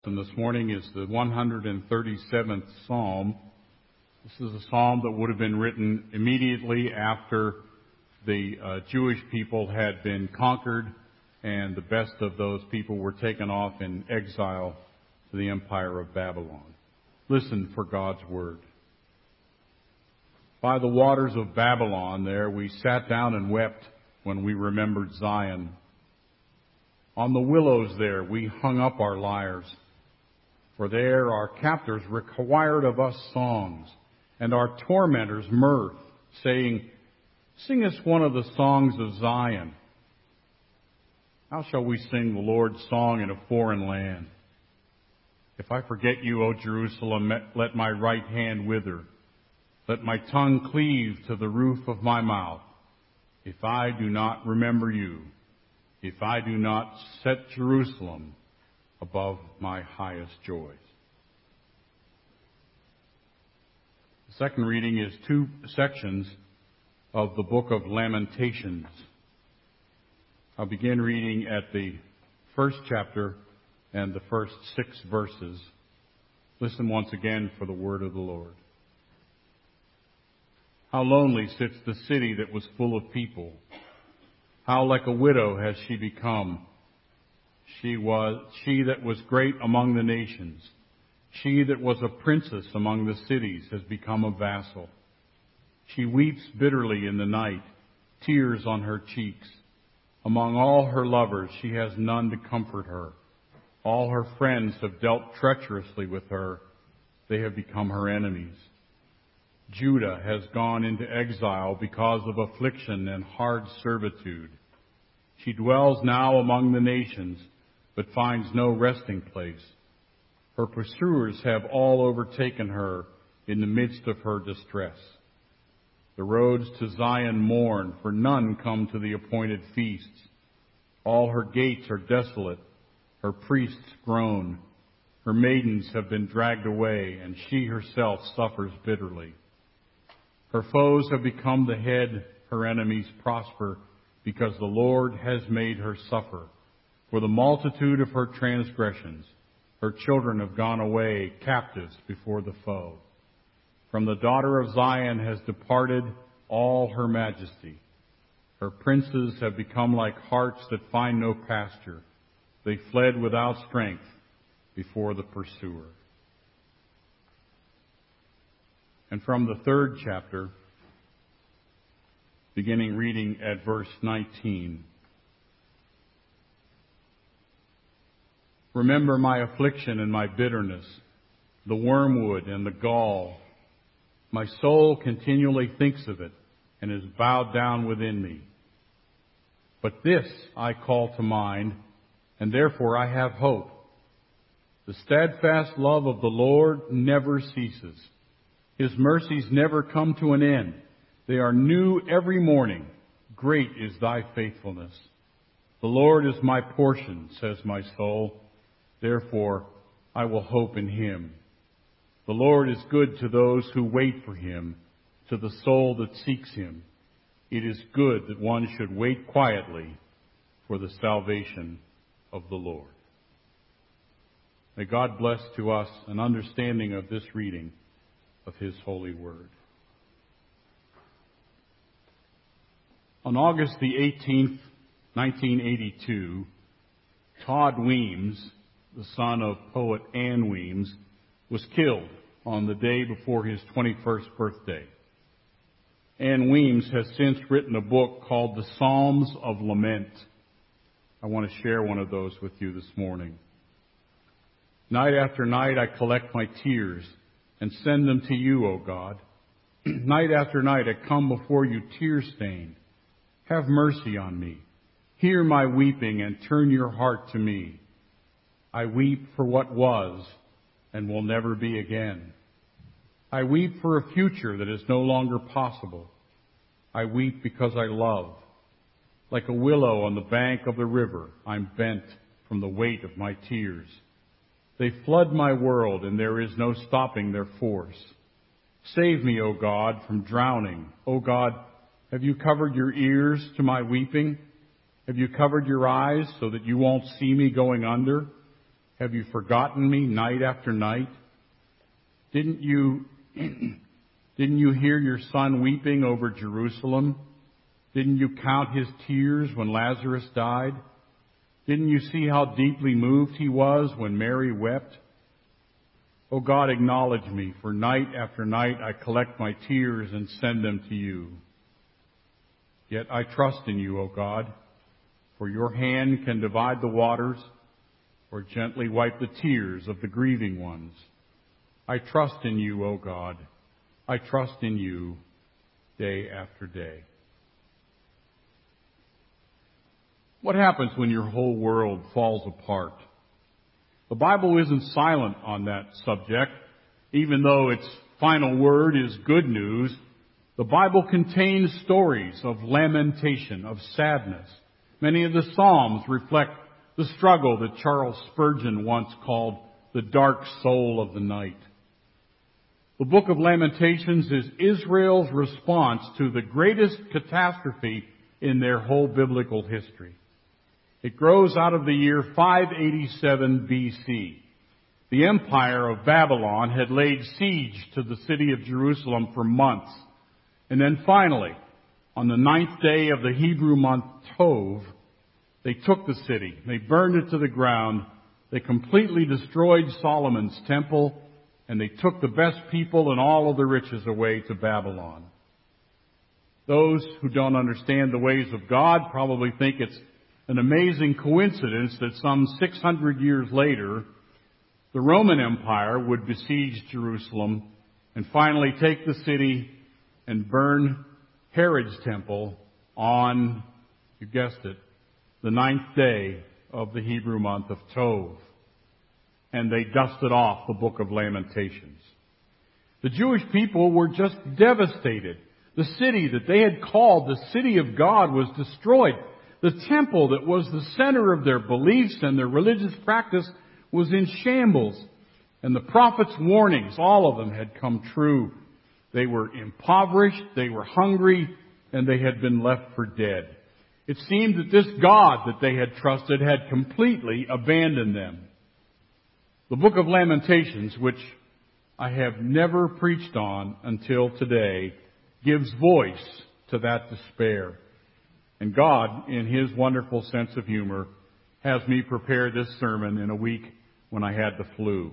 And this morning is the 137th Psalm. This is a psalm that would have been written immediately after the Jewish people had been conquered and the best of those people were taken off in exile to the empire of Babylon. Listen for God's word. By the waters of Babylon there we sat down and wept when we remembered Zion. On the willows there we hung up our lyres. For there our captors required of us songs, and our tormentors mirth, saying, "Sing us one of the songs of Zion." How shall we sing the Lord's song in a foreign land? If I forget you, O Jerusalem, let my right hand wither. Let my tongue cleave to the roof of my mouth. If I do not remember you, if I do not set Jerusalem above my highest joys. The second reading is two sections of the book of Lamentations. I'll begin reading at the first chapter and the first 6 verses. Listen once again for the word of the Lord. How lonely sits the city that was full of people. How like a widow has she become. She that was great among the nations. She that was a princess among the cities has become a vassal. She weeps bitterly in the night, tears on her cheeks. Among all her lovers she has none to comfort her. All her friends have dealt treacherously with her. They have become her enemies. Judah has gone into exile because of affliction and hard servitude. She dwells now among the nations, but finds no resting place. Her pursuers have all overtaken her in the midst of her distress. The roads to Zion mourn, for none come to the appointed feasts. All her gates are desolate. Her priests groan. Her maidens have been dragged away, and she herself suffers bitterly. Her foes have become the head. Her enemies prosper, because the Lord has made her suffer. For the multitude of her transgressions, her children have gone away captives before the foe. From the daughter of Zion has departed all her majesty. Her princes have become like harts that find no pasture. They fled without strength before the pursuer. And from the third chapter, beginning reading at verse 19. Remember my affliction and my bitterness, the wormwood and the gall. My soul continually thinks of it and is bowed down within me. But this I call to mind, and therefore I have hope. The steadfast love of the Lord never ceases. His mercies never come to an end. They are new every morning. Great is thy faithfulness. The Lord is my portion, says my soul. Therefore, I will hope in him. The Lord is good to those who wait for him, to the soul that seeks him. It is good that one should wait quietly for the salvation of the Lord. May God bless to us an understanding of this reading of his holy word. On August the 18th, 1982, Todd Weems, the son of poet Ann Weems, was killed on the day before his 21st birthday. Ann Weems has since written a book called The Psalms of Lament. I want to share one of those with you this morning. Night after night I collect my tears and send them to you, O God. Night after night I come before you tear-stained. Have mercy on me. Hear my weeping and turn your heart to me. I weep for what was and will never be again. I weep for a future that is no longer possible. I weep because I love. Like a willow on the bank of the river, I'm bent from the weight of my tears. They flood my world, and there is no stopping their force. Save me, O God, from drowning. O God, have you covered your ears to my weeping? Have you covered your eyes so that you won't see me going under? Have you forgotten me night after night? Didn't you hear your son weeping over Jerusalem? Didn't you count his tears when Lazarus died? Didn't you see how deeply moved he was when Mary wept? Oh God, acknowledge me, for night after night I collect my tears and send them to you. Yet I trust in you, O God, for your hand can divide the waters or gently wipe the tears of the grieving ones. I trust in you, O God. I trust in you day after day. What happens when your whole world falls apart? The Bible isn't silent on that subject. Even though its final word is good news, the Bible contains stories of lamentation, of sadness. Many of the Psalms reflect the struggle that Charles Spurgeon once called the dark soul of the night. The book of Lamentations is Israel's response to the greatest catastrophe in their whole biblical history. It grows out of the year 587 BC. The empire of Babylon had laid siege to the city of Jerusalem for months. And then finally, on the 9th day of the Hebrew month Tov, they took the city. They burned it to the ground. They completely destroyed Solomon's temple. And they took the best people and all of the riches away to Babylon. Those who don't understand the ways of God probably think it's an amazing coincidence that some 600 years later, the Roman Empire would besiege Jerusalem and finally take the city and burn Herod's temple on, you guessed it, the 9th day of the Hebrew month of Tov. And they dusted off the book of Lamentations. The Jewish people were just devastated. The city that they had called the city of God was destroyed. The temple that was the center of their beliefs and their religious practice was in shambles. And the prophet's warnings, all of them had come true. They were impoverished, they were hungry, and they had been left for dead. It seemed that this God that they had trusted had completely abandoned them. The book of Lamentations, which I have never preached on until today, gives voice to that despair. And God, in His wonderful sense of humor, has me prepare this sermon in a week when I had the flu.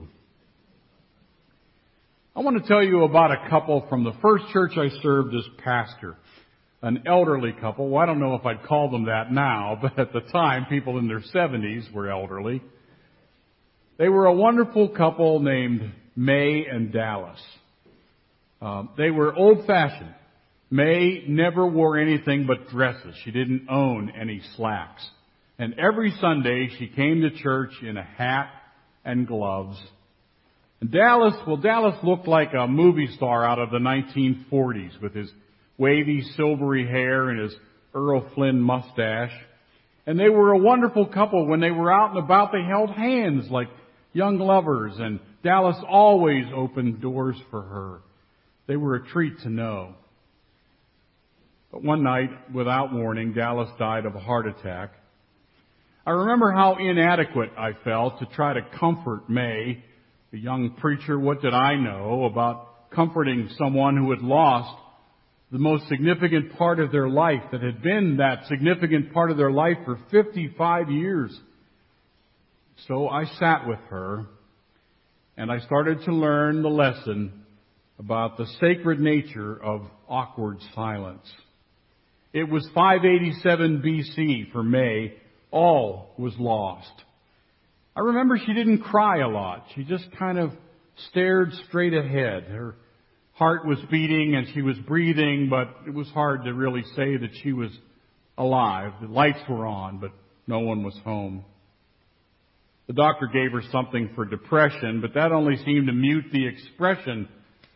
I want to tell you about a couple from the first church I served as pastor. An elderly couple. Well, I don't know if I'd call them that now, but at the time, people in their 70s were elderly. They were a wonderful couple named May and Dallas. They were old-fashioned. May never wore anything but dresses. She didn't own any slacks. And every Sunday she came to church in a hat and gloves. And Dallas looked like a movie star out of the 1940s with his wavy silvery hair and his Earl Flynn mustache. And they were a wonderful couple. When they were out and about, they held hands like young lovers, and Dallas always opened doors for her. They were a treat to know. But one night, without warning, Dallas died of a heart attack. I remember how inadequate I felt to try to comfort May, the young preacher. What did I know about comforting someone who had lost the most significant part of their life, that had been that significant part of their life for 55 years? So I sat with her, and I started to learn the lesson about the sacred nature of awkward silence. It was 587 BC for May. All was lost. I remember she didn't cry a lot. She just kind of stared straight ahead. Her heart was beating and she was breathing, but it was hard to really say that she was alive. The lights were on, but no one was home. The doctor gave her something for depression, but that only seemed to mute the expression.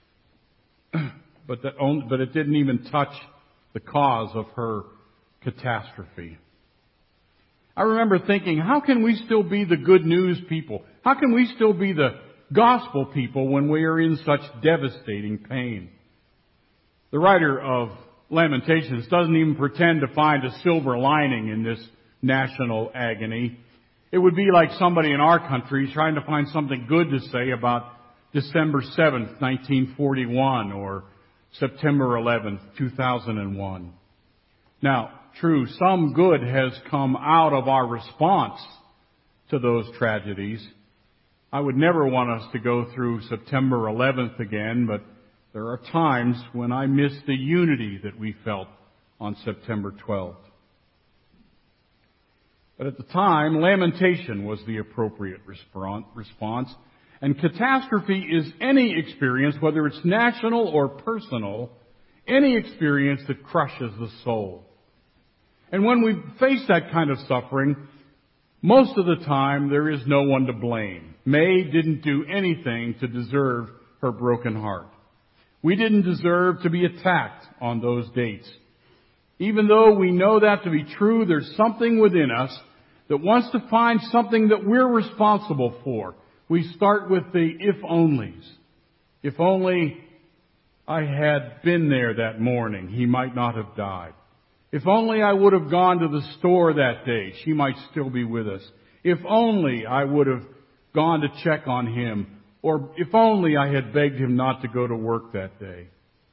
But it didn't even touch the cause of her catastrophe. I remember thinking, how can we still be the good news people? How can we still be the gospel people when we are in such devastating pain? The writer of Lamentations doesn't even pretend to find a silver lining in this national agony. It would be like somebody in our country trying to find something good to say about December 7th, 1941, or September 11th, 2001. Now, true, some good has come out of our response to those tragedies. I would never want us to go through September 11th again, but there are times when I miss the unity that we felt on September 12th. But at the time, lamentation was the appropriate response. And catastrophe is any experience, whether it's national or personal, any experience that crushes the soul. And when we face that kind of suffering, most of the time there is no one to blame. May didn't do anything to deserve her broken heart. We didn't deserve to be attacked on those dates. Even though we know that to be true, there's something within us that wants to find something that we're responsible for. We start with the if-onlys. If only I had been there that morning, he might not have died. If only I would have gone to the store that day, she might still be with us. If only I would have gone to check on him, or if only I had begged him not to go to work that day.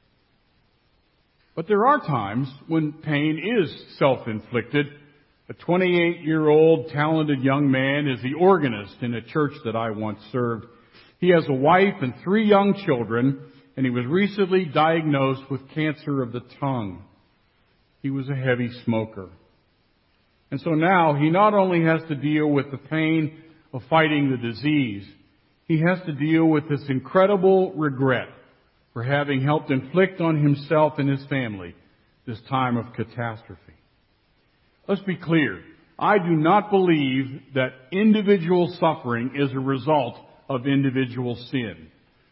But there are times when pain is self-inflicted. A 28-year-old talented young man is the organist in a church that I once served. He has a wife and 3 young children, and he was recently diagnosed with cancer of the tongue. He was a heavy smoker. And so now he not only has to deal with the pain of fighting the disease, he has to deal with this incredible regret for having helped inflict on himself and his family this time of catastrophe. Let's be clear. I do not believe that individual suffering is a result of individual sin.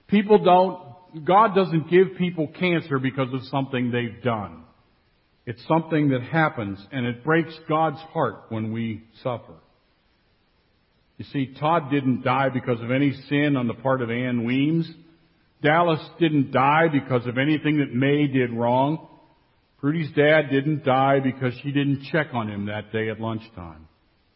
God doesn't give people cancer because of something they've done. It's something that happens, and it breaks God's heart when we suffer. You see, Todd didn't die because of any sin on the part of Ann Weems. Dallas didn't die because of anything that May did wrong. Prudy's dad didn't die because she didn't check on him that day at lunchtime.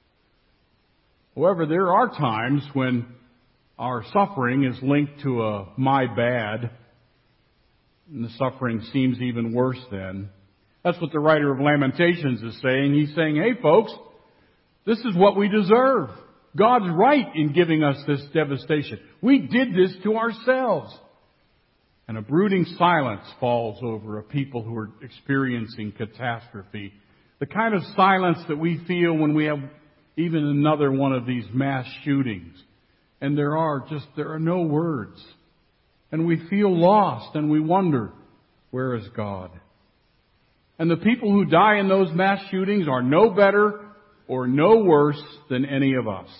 However, there are times when our suffering is linked to a my bad, and the suffering seems even worse then. That's what the writer of Lamentations is saying. He's saying, hey folks, this is what we deserve. God's right in giving us this devastation. We did this to ourselves. And a brooding silence falls over a people who are experiencing catastrophe. The kind of silence that we feel when we have even another one of these mass shootings. And there are no words. And we feel lost and we wonder, where is God? And the people who die in those mass shootings are no better or no worse than any of us.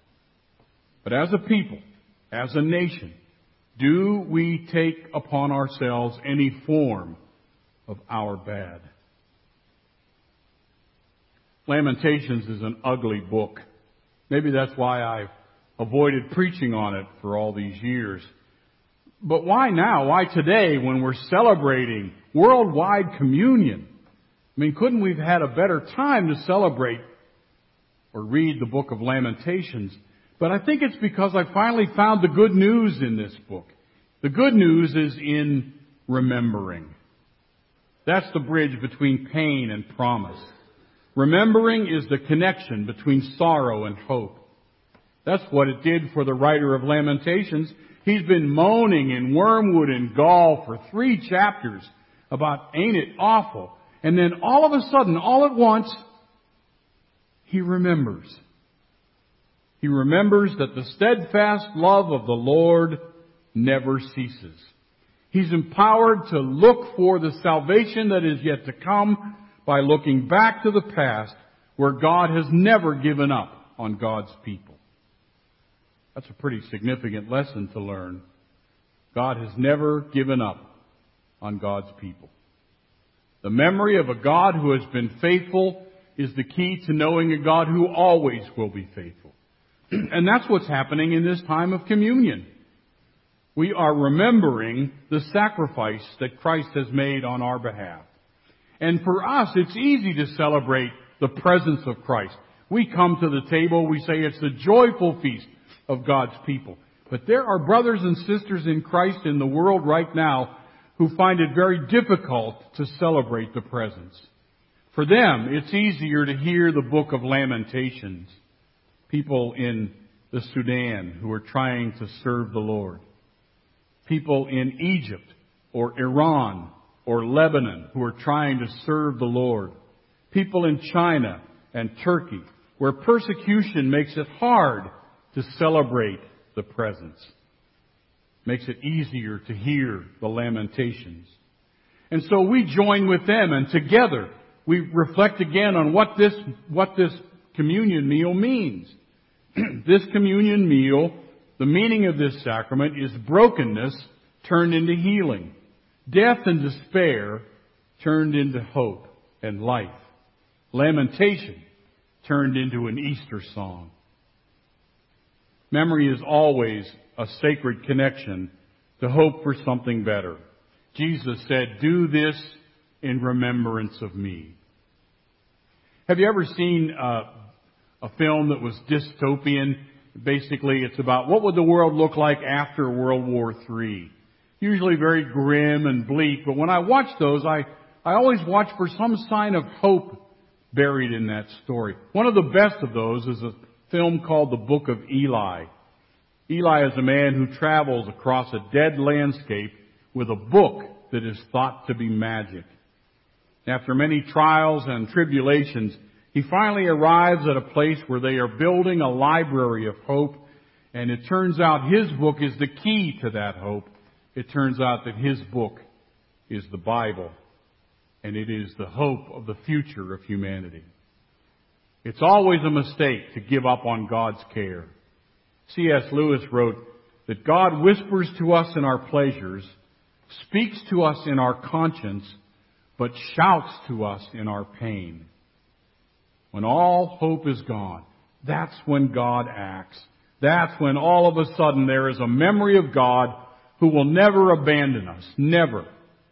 But as a people, as a nation, do we take upon ourselves any form of our bad? Lamentations is an ugly book. Maybe that's why I've avoided preaching on it for all these years. But why now? Why today when we're celebrating worldwide communion? I mean, couldn't we have had a better time to celebrate or read the book of Lamentations? But I think it's because I finally found the good news in this book. The good news is in remembering. That's the bridge between pain and promise. Remembering is the connection between sorrow and hope. That's what it did for the writer of Lamentations. He's been moaning in wormwood and gall for 3 chapters about ain't it awful. And then all of a sudden, all at once, he remembers. He remembers that the steadfast love of the Lord never ceases. He's empowered to look for the salvation that is yet to come by looking back to the past where God has never given up on God's people. That's a pretty significant lesson to learn. God has never given up on God's people. The memory of a God who has been faithful is the key to knowing a God who always will be faithful. And that's what's happening in this time of communion. We are remembering the sacrifice that Christ has made on our behalf. And for us, it's easy to celebrate the presence of Christ. We come to the table, we say it's the joyful feast of God's people. But there are brothers and sisters in Christ in the world right now who find it very difficult to celebrate the presence. For them, it's easier to hear the book of Lamentations. People in the Sudan who are trying to serve the Lord. People in Egypt or Iran or Lebanon who are trying to serve the Lord. People in China and Turkey where persecution makes it hard to celebrate the presence. Makes it easier to hear the lamentations. And so we join with them, and together we reflect again on what this communion meal means. This communion meal, the meaning of this sacrament is brokenness turned into healing. Death and despair turned into hope and life. Lamentation turned into an Easter song. Memory is always a sacred connection to hope for something better. Jesus said, "Do this in remembrance of me." Have you ever seen a film that was dystopian? Basically, it's about what would the world look like after World War III. Usually very grim and bleak, but when I watch those, I always watch for some sign of hope buried in that story. One of the best of those is a film called The Book of Eli. Eli is a man who travels across a dead landscape with a book that is thought to be magic. After many trials and tribulations, he finally arrives at a place where they are building a library of hope, and it turns out his book is the key to that hope. It turns out that his book is the Bible, and it is the hope of the future of humanity. It's always a mistake to give up on God's care. C.S. Lewis wrote that God whispers to us in our pleasures, speaks to us in our conscience, but shouts to us in our pain. When all hope is gone, that's when God acts. That's when all of a sudden there is a memory of God who will never abandon us. Never.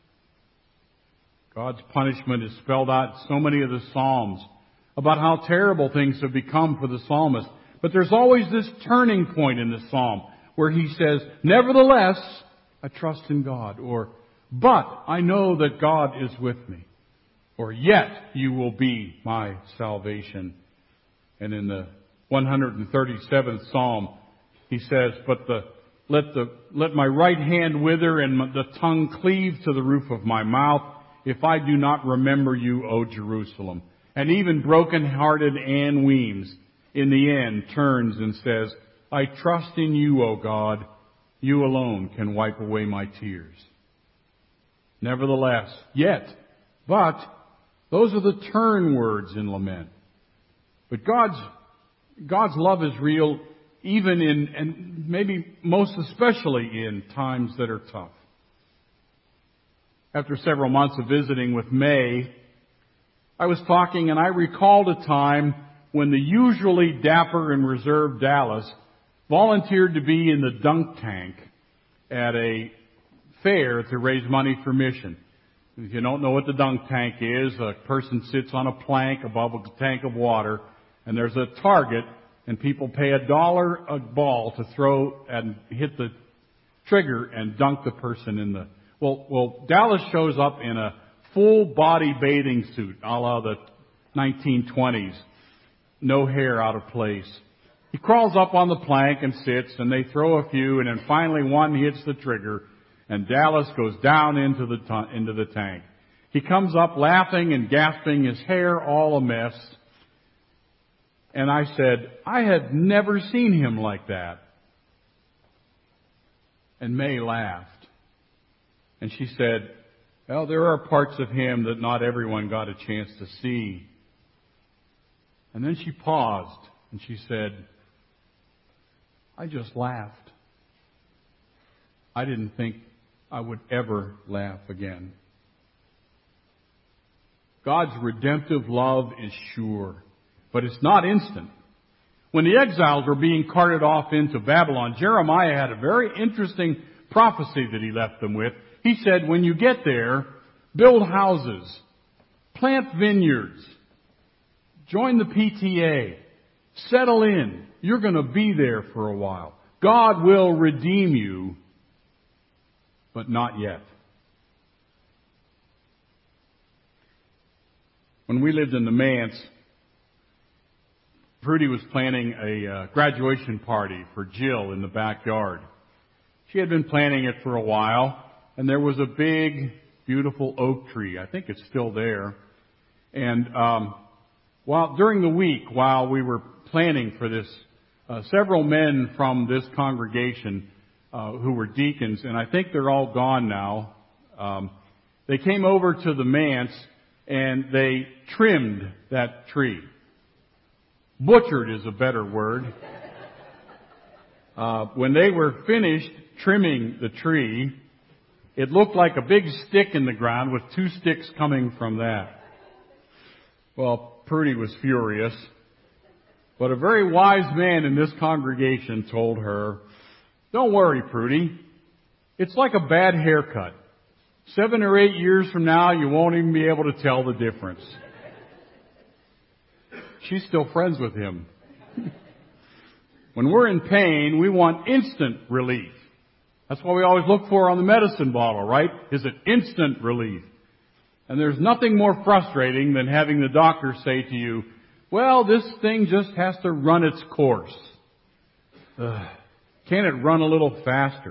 God's punishment is spelled out in so many of the Psalms about how terrible things have become for the psalmist. But there's always this turning point in the psalm where he says, "Nevertheless, I trust in God," or, "But I know that God is with me," or, "Yet you will be my salvation." And in the 137th Psalm, he says, "But let my right hand wither and the tongue cleave to the roof of my mouth, if I do not remember you, O Jerusalem." And even broken-hearted Anne Weems, in the end, turns and says, "I trust in you, O God. You alone can wipe away my tears." Nevertheless, yet, but, those are the turn words in lament. But God's love is real even in, and maybe most especially in, times that are tough. After several months of visiting with May, I was talking and I recalled a time when the usually dapper and reserved Dallas volunteered to be in the dunk tank at a fair to raise money for mission. If you don't know what the dunk tank is, a person sits on a plank above a tank of water, and there's a target, and people pay $1 a ball to throw and hit the trigger and dunk the person in the... Well, Dallas shows up in a full-body bathing suit, a la the 1920s. No hair out of place. He crawls up on the plank and sits, and they throw a few, and then finally one hits the trigger, and Dallas goes down into the tank. He comes up laughing and gasping, his hair all a mess. And I said, I had never seen him like that. And May laughed. And she said, well, there are parts of him that not everyone got a chance to see. And then she paused and she said, I just laughed. I didn't think I would ever laugh again. God's redemptive love is sure, but it's not instant. When the exiles were being carted off into Babylon, Jeremiah had a very interesting prophecy that he left them with. He said, when you get there, build houses, plant vineyards, join the PTA, Settle in. You're going to be there for a while. God will redeem you, but not yet. When we lived in the Manse, Prudy was planning a graduation party for Jill in the backyard. She had been planning it for a while, and there was a big, beautiful oak tree. I think it's still there. And during the week, while we were planning for this, several men from this congregation who were deacons, and I think they're all gone now, they came over to the manse and they trimmed that tree. Butchered is a better word. When they were finished trimming the tree, it looked like a big stick in the ground with two sticks coming from that. Well, Prudy was furious, but a very wise man in this congregation told her, "Don't worry, Prudy. It's like a bad haircut. 7 or 8 years from now, you won't even be able to tell the difference." She's still friends with him. When we're in pain, we want instant relief. That's what we always look for on the medicine bottle, right? Is it instant relief? And there's nothing more frustrating than having the doctor say to you, "Well, this thing just has to run its course." Can it run a little faster?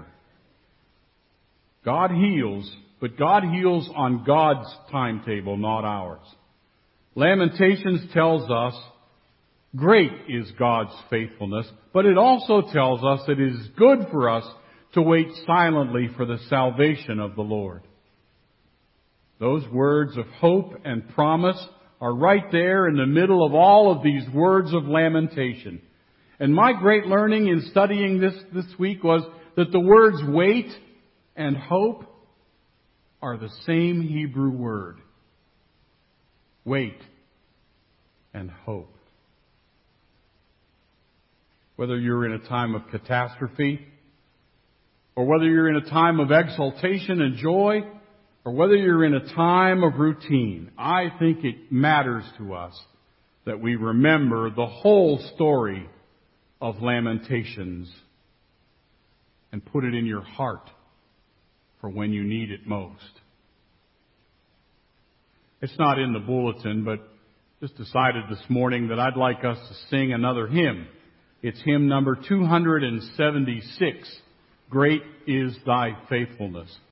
God heals, but God heals on God's timetable, not ours. Lamentations tells us great is God's faithfulness, but it also tells us it is good for us to wait silently for the salvation of the Lord. Those words of hope and promise are right there in the middle of all of these words of lamentation. And my great learning in studying this week was that the words wait and hope are the same Hebrew word. Wait and hope. Whether you're in a time of catastrophe, or whether you're in a time of exaltation and joy, or whether you're in a time of routine, I think it matters to us that we remember the whole story of Lamentations and put it in your heart for when you need it most. It's not in the bulletin, but just decided this morning that I'd like us to sing another hymn. It's hymn number 276, Great is Thy Faithfulness.